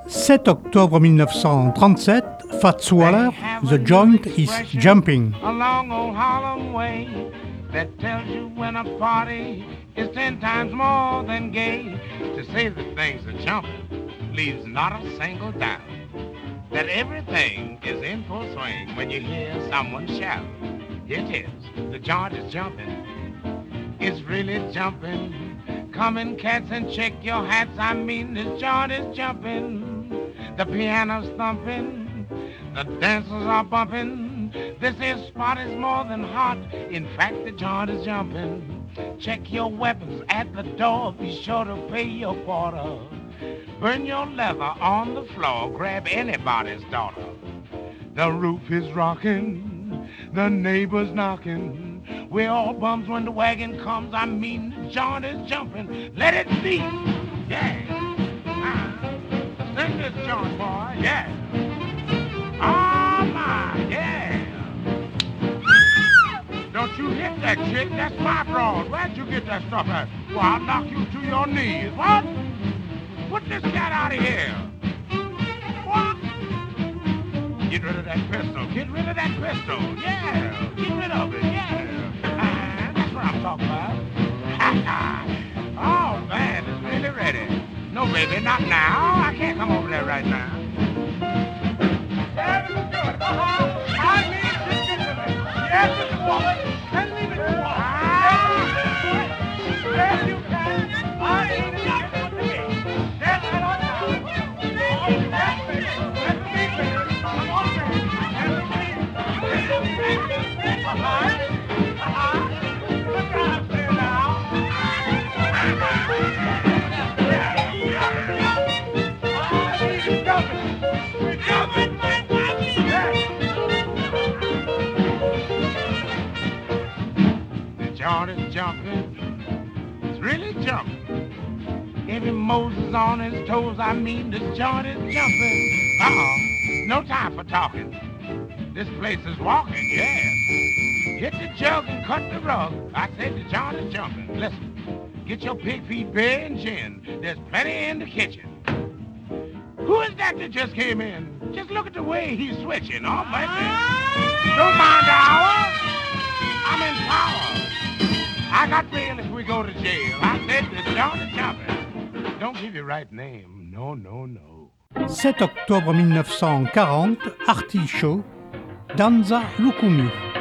7 octobre 1937, Fats Waller, The Joint is Jumping. A long old Harlem way that tells you when a party is 10 times more than gay. To say that things are jumping leaves not a single doubt that everything is in full swing when you hear someone shout. It is, the joint is jumping. It's really jumping. Come in, cats, and check your hats. I mean, this joint is jumping. The piano's thumping. The dancers are bumping. This here spot is more than hot. In fact, the joint is jumping. Check your weapons at the door. Be sure to pay your quarter. Burn your leather on the floor. Grab anybody's daughter. The roof is rocking. The neighbors knocking. We're all bums when the wagon comes. I mean, the joint is jumping. Let it be. Yeah. Sing this joint, boy. Yeah. Oh, my. Yeah. Don't you hit that chick. That's my broad. Where'd you get that stuff at? Well, I'll knock you to your knees. What? Put this cat out of here. What? Get rid of that pistol. Get rid of that pistol. Yeah. Get rid of it. Yeah. That's what I'm talking about. Oh, man, it's really ready. No, baby, not now. I can't come over there right now. Yeah, this is good. I need this gentleman. Yes, Mr. Woman. Send me the woman. Yes, you can. I ain't got what to be. That's what I'm talking about. That's me. That's me, baby. I'm on there. That's me. Look out there now. We're jumping. We're jumping. The joint is jumping. It's really jumping. Every Moses on his toes. I mean, the joint is jumping. No time for talking. This place is walking, yes. Get the jug and cut the rug. I said the joint is jumping. Listen, get your pig feet beer and gin. There's plenty in the kitchen. Who is that just came in? Just look at the way he's switching. Oh, baby. Don't mind the hour. I'm in power. I got bail if we go to jail. I said the joint is jumping. Don't give your right name. No, no, no. 7 octobre 1940, Artie Shaw, Danza Lukumi.